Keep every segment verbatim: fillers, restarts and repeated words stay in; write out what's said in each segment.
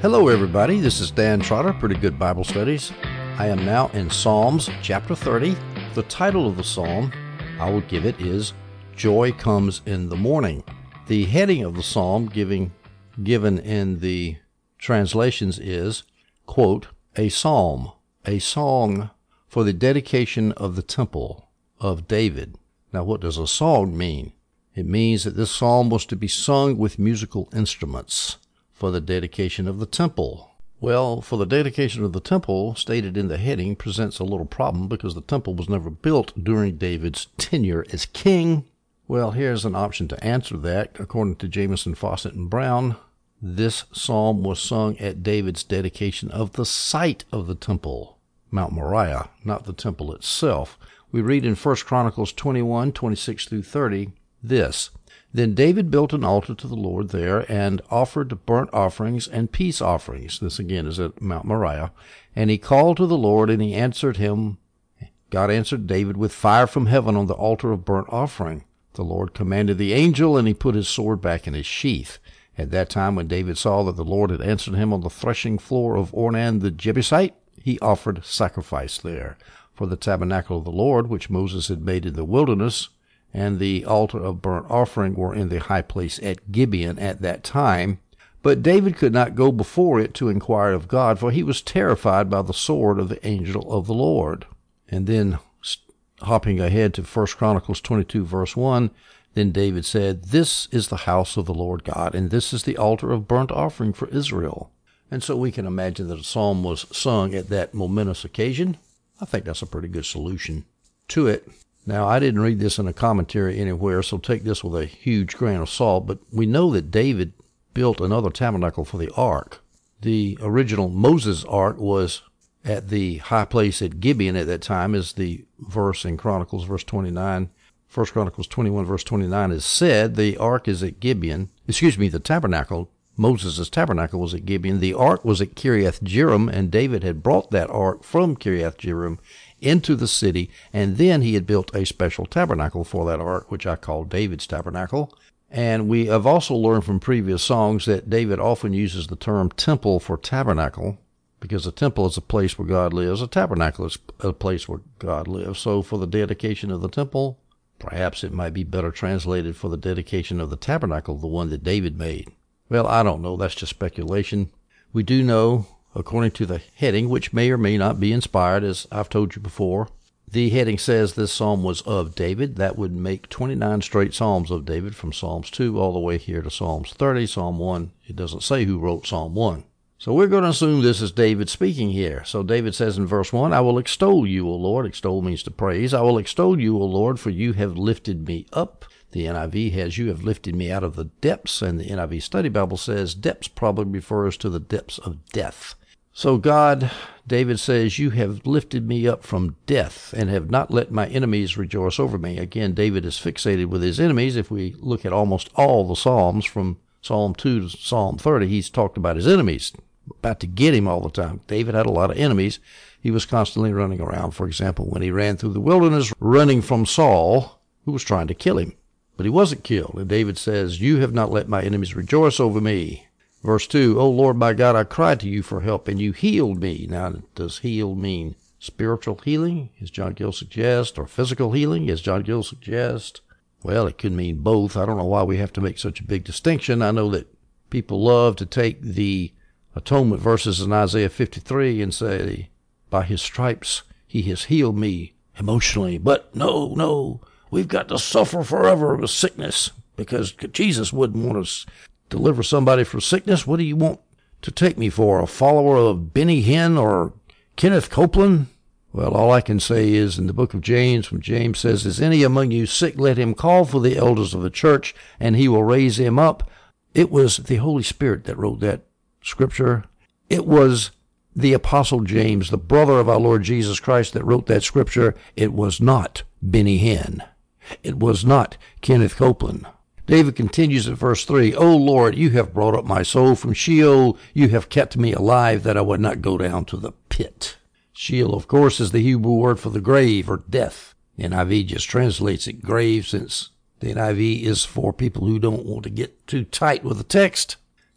Hello everybody, this is Dan Trotter, Pretty Good Bible Studies. I am now in Psalms chapter thirty. The title of the psalm, I will give it, is Joy Comes in the Morning. The heading of the psalm giving, given in the translations is, quote, a psalm, a song for the dedication of the temple of David. Now what does a song mean? It means that this psalm was to be sung with musical instruments for the dedication of the temple. Well, for the dedication of the temple, stated in the heading, presents a little problem because the temple was never built during David's tenure as king. Well, here's an option to answer that. According to Jamieson, Fawcett, and Brown, this psalm was sung at David's dedication of the site of the temple, Mount Moriah, not the temple itself. We read in First Chronicles twenty-one, twenty-six through thirty, this, Then David built an altar to the Lord there and offered burnt offerings and peace offerings. This again is at Mount Moriah. And he called to the Lord, and he answered him. God answered David with fire from heaven on the altar of burnt offering. The Lord commanded the angel, and he put his sword back in his sheath. At that time, when David saw that the Lord had answered him on the threshing floor of Ornan the Jebusite, he offered sacrifice there. For the tabernacle of the Lord, which Moses had made in the wilderness, and the altar of burnt offering were in the high place at Gibeon at that time. But David could not go before it to inquire of God, for he was terrified by the sword of the angel of the Lord. And then, hopping ahead to First Chronicles twenty-two, verse one, then David said, This is the house of the Lord God, and this is the altar of burnt offering for Israel. And so we can imagine that a psalm was sung at that momentous occasion. I think that's a pretty good solution to it. Now, I didn't read this in a commentary anywhere, so take this with a huge grain of salt, but we know that David built another tabernacle for the ark. The original Moses ark was at the high place at Gibeon at that time, as the verse in Chronicles, verse twenty-nine, First Chronicles twenty-one, verse twenty-nine is said. The ark is at Gibeon. Excuse me, the tabernacle, Moses' tabernacle was at Gibeon. The ark was at Kiriath Jearim, and David had brought that ark from Kiriath Jearim into the city, and then he had built a special tabernacle for that ark, which I call David's tabernacle. And we have also learned from previous songs that David often uses the term temple for tabernacle, because a temple is a place where God lives, a tabernacle is a place where God lives. So for the dedication of the temple, perhaps it might be better translated for the dedication of the tabernacle, the one that David made. Well, I don't know. That's just speculation. We do know, according to the heading, which may or may not be inspired, as I've told you before, the heading says this psalm was of David. That would make twenty-nine straight psalms of David, from Psalms two all the way here to Psalms thirty. Psalm one, it doesn't say who wrote Psalm one. So we're going to assume this is David speaking here. So David says in verse one, I will extol you, O Lord. Extol means to praise. I will extol you, O Lord, for you have lifted me up. The N I V has, you have lifted me out of the depths, and the N I V Study Bible says depths probably refers to the depths of death. So God, David says, you have lifted me up from death and have not let my enemies rejoice over me. Again, David is fixated with his enemies. If we look at almost all the Psalms from Psalm two to Psalm thirty, he's talked about his enemies, about to get him all the time. David had a lot of enemies. He was constantly running around. For example, when he ran through the wilderness, running from Saul, who was trying to kill him. But he wasn't killed. And David says, you have not let my enemies rejoice over me. Verse two, O Lord my God, I cried to you for help, and you healed me. Now, does heal mean spiritual healing, as John Gill suggests, or physical healing, as John Gill suggests? Well, it could mean both. I don't know why we have to make such a big distinction. I know that people love to take the atonement verses in Isaiah fifty-three and say, by his stripes he has healed me emotionally. But no, no, we've got to suffer forever with sickness, because Jesus wouldn't want us deliver somebody from sickness. What do you want to take me for, a follower of Benny Hinn or Kenneth Copeland? Well, all I can say is in the book of James, when James says, is any among you sick, let him call for the elders of the church, and he will raise him up. It was the Holy Spirit that wrote that scripture. It was the Apostle James, the brother of our Lord Jesus Christ, that wrote that scripture. It was not Benny Hinn. It was not Kenneth Copeland. David continues at verse three, O Lord, you have brought up my soul from Sheol. You have kept me alive that I would not go down to the pit. Sheol, of course, is the Hebrew word for the grave or death. The N I V just translates it grave, since the N I V is for people who don't want to get too tight with the text.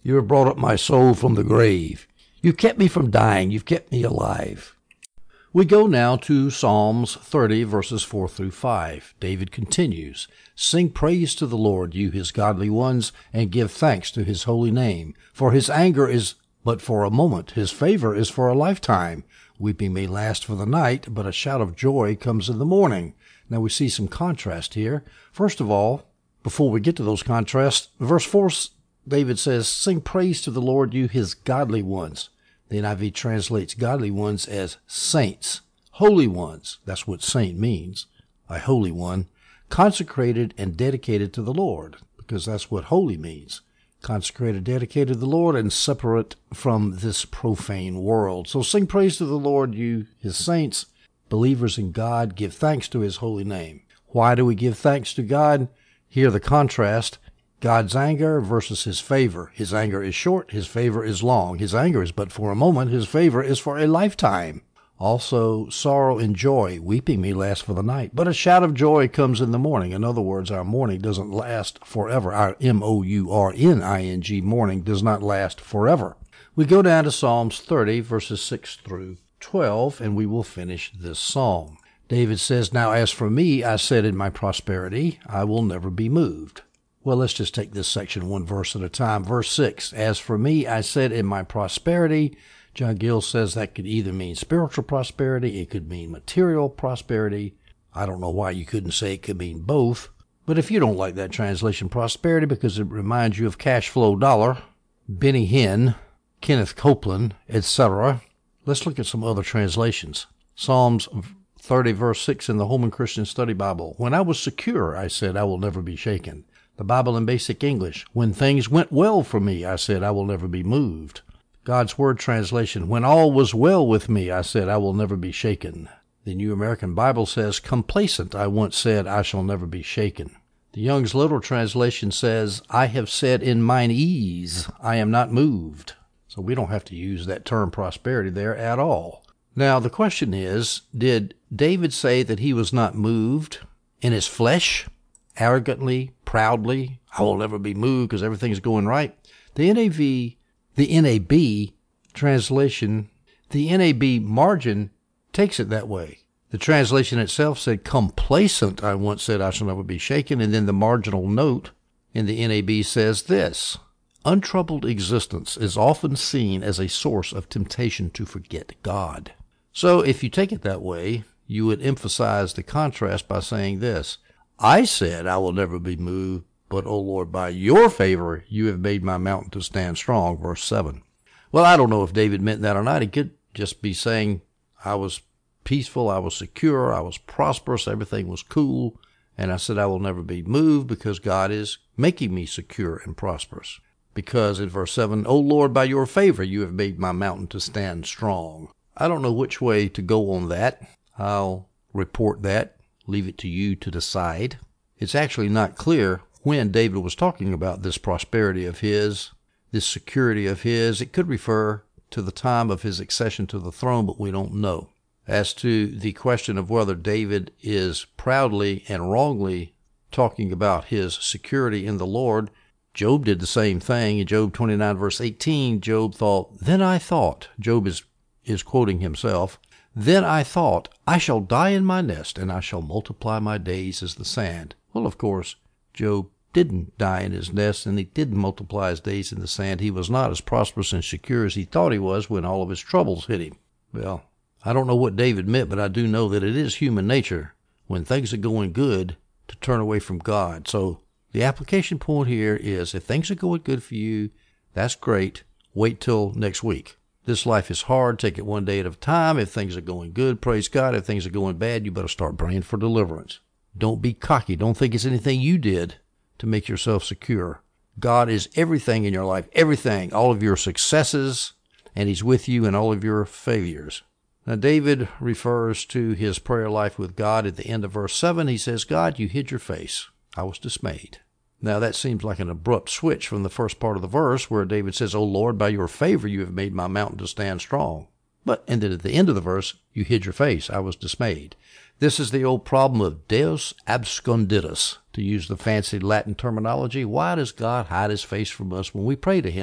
You have brought up my soul from the grave. You've kept me from dying. You've kept me alive. We go now to Psalms thirty, verses four through five. David continues, Sing praise to the Lord, you his godly ones, and give thanks to his holy name. For his anger is but for a moment, his favor is for a lifetime. Weeping may last for the night, but a shout of joy comes in the morning. Now we see some contrast here. First of all, before we get to those contrasts, verse four, David says, Sing praise to the Lord, you his godly ones. The N I V translates godly ones as saints, holy ones. That's what saint means, a holy one, consecrated and dedicated to the Lord, because that's what holy means. Consecrated, dedicated to the Lord, and separate from this profane world. So sing praise to the Lord, you his saints, believers in God. Give thanks to his holy name. Why do we give thanks to God? Here the contrast. God's anger versus his favor. His anger is short, his favor is long. His anger is but for a moment, his favor is for a lifetime. Also, sorrow and joy. Weeping may last for the night, but a shout of joy comes in the morning. In other words, our mourning doesn't last forever. Our M O U R N I N G mourning does not last forever. We go down to Psalms thirty, verses six through twelve, and we will finish this psalm. David says, Now as for me, I said in my prosperity, I will never be moved. Well, let's just take this section one verse at a time. Verse six, As for me, I said in my prosperity. John Gill says that could either mean spiritual prosperity, it could mean material prosperity. I don't know why you couldn't say it could mean both. But if you don't like that translation, prosperity, because it reminds you of cash flow dollar, Benny Hinn, Kenneth Copeland, et cetera, let's look at some other translations. Psalms thirty, verse six in the Holman Christian Study Bible. When I was secure, I said, I will never be shaken. The Bible in Basic English. When things went well for me, I said, I will never be moved. God's Word translation. When all was well with me, I said, I will never be shaken. The New American Bible says, complacent, I once said, I shall never be shaken. The Young's Literal Translation says, I have said in mine ease, I am not moved. So we don't have to use that term prosperity there at all. Now, the question is, did David say that he was not moved in his flesh? Arrogantly, proudly, I will never be moved because everything's going right. The N A V, the N A B translation, the N A B margin takes it that way. The translation itself said complacent, I once said I shall never be shaken, and then the marginal note in the N A B says this, untroubled existence is often seen as a source of temptation to forget God. So if you take it that way, you would emphasize the contrast by saying this, I said I will never be moved, but, O Lord, by your favor you have made my mountain to stand strong, verse seven. Well, I don't know if David meant that or not. He could just be saying I was peaceful, I was secure, I was prosperous, everything was cool, and I said I will never be moved because God is making me secure and prosperous. Because in verse seven, O Lord, by your favor you have made my mountain to stand strong. I don't know which way to go on that. I'll report that. Leave it to you to decide. It's actually not clear when David was talking about this prosperity of his, this security of his. It could refer to the time of his accession to the throne, but we don't know. As to the question of whether David is proudly and wrongly talking about his security in the Lord, Job did the same thing. In Job twenty-nine, verse eighteen, Job thought, Then I thought, Job is, is quoting himself, Then I thought, I shall die in my nest, and I shall multiply my days as the sand. Well, of course, Job didn't die in his nest, and he didn't multiply his days in the sand. He was not as prosperous and secure as he thought he was when all of his troubles hit him. Well, I don't know what David meant, but I do know that it is human nature, when things are going good, to turn away from God. So the application point here is, if things are going good for you, that's great. Wait till next week. This life is hard. Take it one day at a time. If things are going good, praise God. If things are going bad, you better start praying for deliverance. Don't be cocky. Don't think it's anything you did to make yourself secure. God is everything in your life, everything, all of your successes, and he's with you in all of your failures. Now, David refers to his prayer life with God at the end of verse seven. He says, God, you hid your face. I was dismayed. Now, that seems like an abrupt switch from the first part of the verse where David says, O Lord, by your favor you have made my mountain to stand strong. But, and then at the end of the verse, you hid your face. I was dismayed. This is the old problem of Deus absconditus, to use the fancy Latin terminology. Why does God hide his face from us when we pray to him?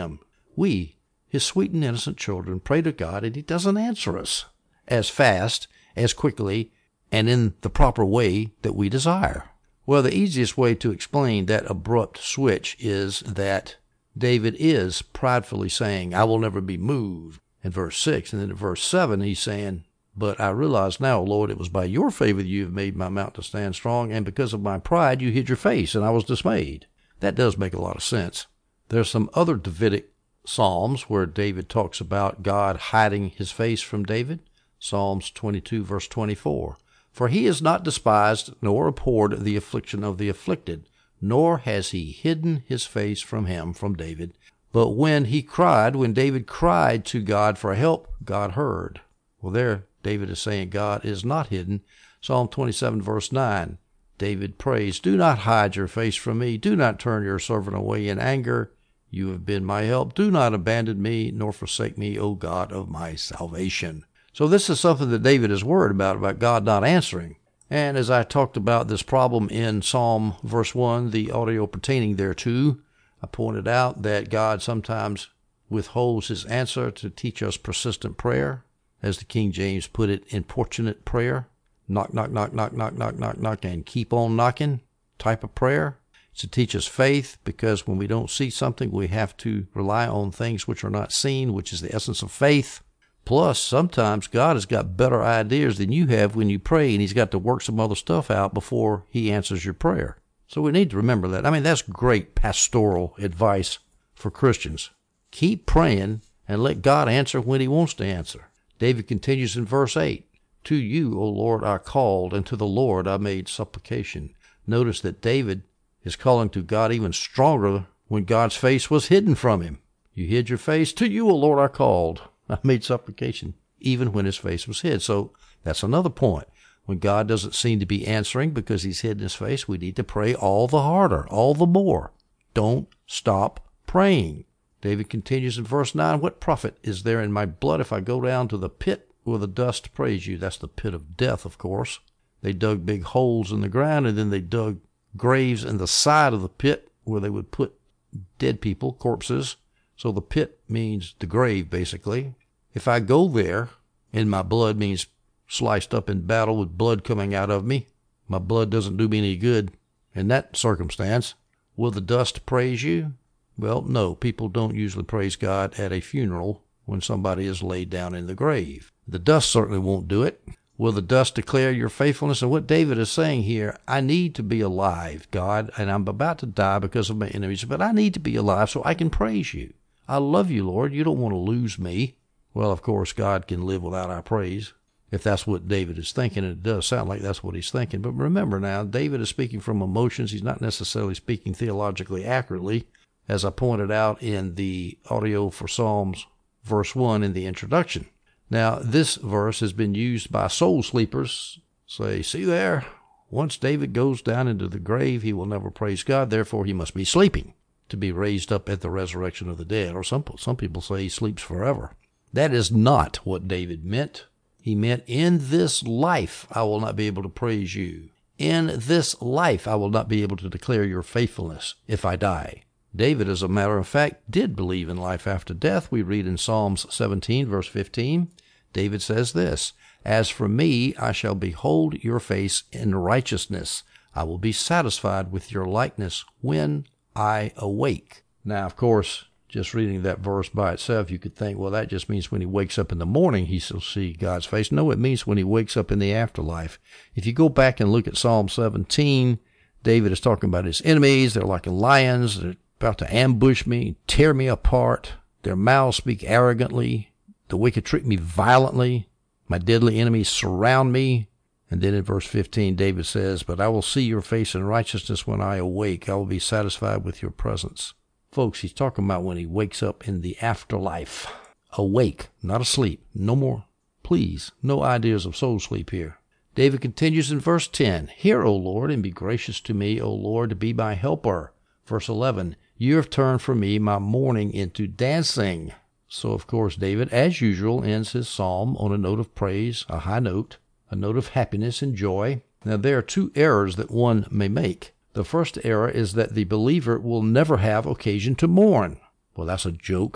We, his sweet and innocent children, pray to God, and he doesn't answer us as fast, as quickly, and in the proper way that we desire. Well, the easiest way to explain that abrupt switch is that David is pridefully saying, I will never be moved, in verse six. And then in verse seven, he's saying, but I realize now, Lord, it was by your favor that you have made my mount to stand strong, and because of my pride you hid your face, and I was dismayed. That does make a lot of sense. There's some other Davidic Psalms where David talks about God hiding his face from David. Psalms twenty-two, verse twenty-four. For he has not despised nor abhorred the affliction of the afflicted, nor has he hidden his face from him, from David. But when he cried, when David cried to God for help, God heard. Well, there David is saying God is not hidden. Psalm twenty-seven, verse nine. David prays, do not hide your face from me. Do not turn your servant away in anger. You have been my help. Do not abandon me, nor forsake me, O God of my salvation. So this is something that David is worried about, about God not answering. And as I talked about this problem in Psalm verse one, the audio pertaining thereto, I pointed out that God sometimes withholds his answer to teach us persistent prayer, as the King James put it, importunate prayer. Knock, knock, knock, knock, knock, knock, knock, knock, and keep on knocking type of prayer. It's to teach us faith, because when we don't see something, we have to rely on things which are not seen, which is the essence of faith. Plus, sometimes God has got better ideas than you have when you pray, and he's got to work some other stuff out before he answers your prayer. So we need to remember that. I mean, that's great pastoral advice for Christians. Keep praying and let God answer when he wants to answer. David continues in verse eight. To you, O Lord, I called, and to the Lord I made supplication. Notice that David is calling to God even stronger when God's face was hidden from him. You hid your face. To you, O Lord, I called. I made supplication, even when his face was hid. So that's another point. When God doesn't seem to be answering because he's hidden his face, we need to pray all the harder, all the more. Don't stop praying. David continues in verse nine, what profit is there in my blood if I go down to the pit where the dust praise you? That's the pit of death, of course. They dug big holes in the ground, and then they dug graves in the side of the pit where they would put dead people, corpses. So the pit means the grave, basically. If I go there, and my blood means sliced up in battle with blood coming out of me, my blood doesn't do me any good in that circumstance. Will the dust praise you? Well, no, people don't usually praise God at a funeral when somebody is laid down in the grave. The dust certainly won't do it. Will the dust declare your faithfulness? And what David is saying here, I need to be alive, God, and I'm about to die because of my enemies, but I need to be alive so I can praise you. I love you, Lord. You don't want to lose me. Well, of course, God can live without our praise, if that's what David is thinking, and it does sound like that's what he's thinking. But remember now, David is speaking from emotions. He's not necessarily speaking theologically accurately, as I pointed out in the audio for Psalms verse one in the introduction. Now, this verse has been used by soul sleepers. Say, see there, once David goes down into the grave, he will never praise God, therefore he must be sleeping to be raised up at the resurrection of the dead. Or some, some people say he sleeps forever. That is not what David meant. He meant, in this life I will not be able to praise you. In this life I will not be able to declare your faithfulness if I die. David, as a matter of fact, did believe in life after death. We read in Psalms seventeen, verse fifteen, David says this, as for me, I shall behold your face in righteousness. I will be satisfied with your likeness when I awake. Now, of course, just reading that verse by itself, you could think, well, that just means when he wakes up in the morning, he shall see God's face. No, it means when he wakes up in the afterlife. If you go back and look at Psalm seventeen, David is talking about his enemies. They're like lions. They're about to ambush me, tear me apart. Their mouths speak arrogantly. The wicked treat me violently. My deadly enemies surround me. And then in verse fifteen, David says, but I will see your face in righteousness when I awake. I will be satisfied with your presence. Folks, he's talking about when he wakes up in the afterlife. Awake, not asleep. No more, please, no ideas of soul sleep here. David continues in verse ten, hear, O Lord, and be gracious to me, O Lord, to be my helper. Verse eleven, you have turned for me my mourning into dancing. So, of course, David, as usual, ends his psalm on a note of praise, a high note, a note of happiness and joy. Now, there are two errors that one may make. The first error is that the believer will never have occasion to mourn. Well, that's a joke.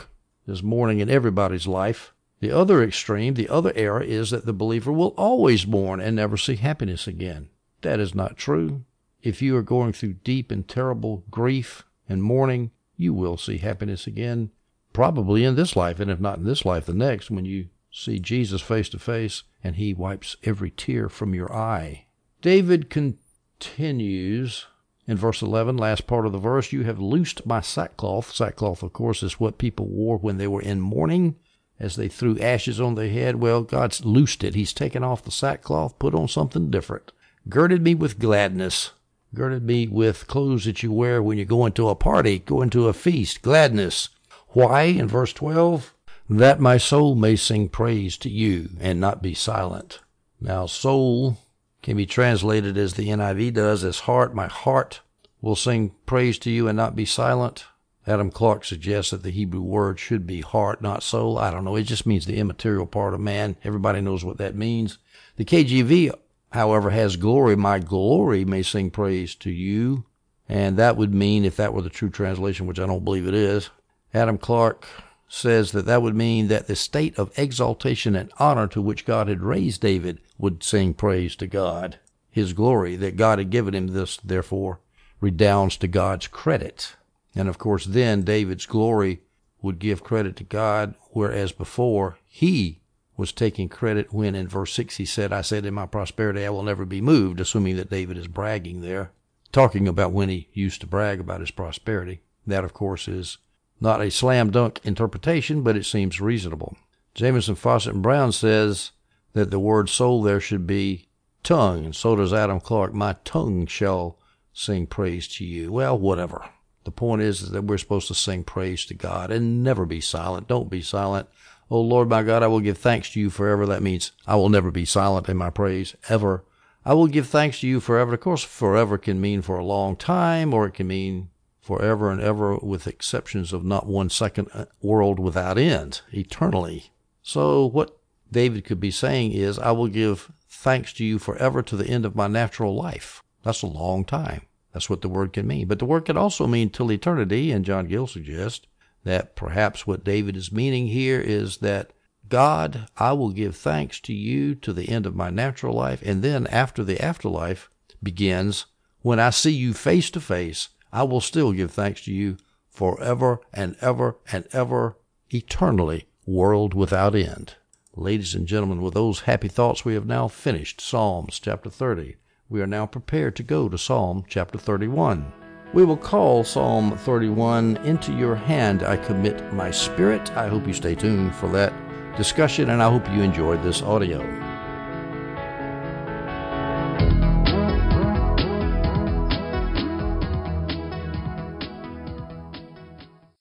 There's mourning in everybody's life. The other extreme, the other error, is that the believer will always mourn and never see happiness again. That is not true. If you are going through deep and terrible grief and mourning, you will see happiness again, probably in this life, and if not in this life, the next, when you see Jesus face to face and he wipes every tear from your eye. David continues in verse eleven, last part of the verse, you have loosed my sackcloth. Sackcloth, of course, is what people wore when they were in mourning, as they threw ashes on their head. Well, God's loosed it. He's taken off the sackcloth, put on something different. Girded me with gladness. Girded me with clothes that you wear when you go into a party, go into a feast, gladness. Why? In verse twelve, that my soul may sing praise to you and not be silent. Now, soul can be translated as the N I V does, as heart. My heart will sing praise to you and not be silent. Adam Clarke suggests that the Hebrew word should be heart, not soul. I don't know. It just means the immaterial part of man. Everybody knows what that means. The K J V, however, has glory. My glory may sing praise to you. And that would mean, if that were the true translation, which I don't believe it is, Adam Clarke says that that would mean that the state of exaltation and honor to which God had raised David would sing praise to God. His glory that God had given him, this therefore redounds to God's credit. And of course then David's glory would give credit to God, whereas before he was taking credit when in verse six he said, I said in my prosperity I will never be moved, assuming that David is bragging there, talking about when he used to brag about his prosperity. That, of course, is not a slam dunk interpretation, but it seems reasonable. Jamieson, Fawcett, and Brown says that the word soul there should be tongue, and so does Adam Clarke. My tongue shall sing praise to you. Well, whatever. The point is, is that we're supposed to sing praise to God and never be silent. Don't be silent. Oh, Lord, my God, I will give thanks to you forever. That means I will never be silent in my praise, ever. I will give thanks to you forever. Of course, forever can mean for a long time, or it can mean forever and ever, with exceptions of not one second, world without end, eternally. So what David could be saying is, I will give thanks to you forever, to the end of my natural life. That's a long time. That's what the word can mean. But the word can also mean till eternity, and John Gill suggests that perhaps what David is meaning here is that, God, I will give thanks to you to the end of my natural life, and then after the afterlife begins, when I see you face to face, I will still give thanks to you forever and ever and ever, eternally, world without end. Ladies and gentlemen, with those happy thoughts, we have now finished Psalms chapter thirty. We are now prepared to go to Psalm chapter thirty-one. We will call Psalm thirty-one, Into Your Hand I Commit My Spirit. I hope you stay tuned for that discussion, and I hope you enjoyed this audio.